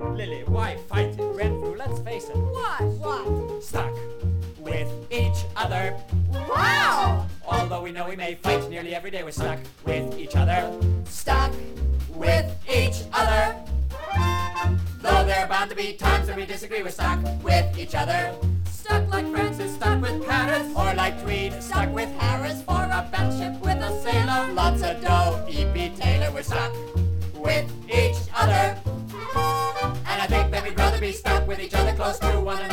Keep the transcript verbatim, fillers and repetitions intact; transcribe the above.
Lily, why fight it? Renfrew, let's face it. What? What? Stuck with each other. Wow! Although we know we may fight nearly every day, we're stuck with each other. Stuck with each other. Though there are bound to be times when we disagree, we're stuck with each other. Stuck like Francis, stuck with Paris. Or like Tweed, Stuck with Harris for a battleship with a sailor. lots of dough. E P Taylor, we're stuck with each other. And I think that we'd rather be stuck with each other close to one another.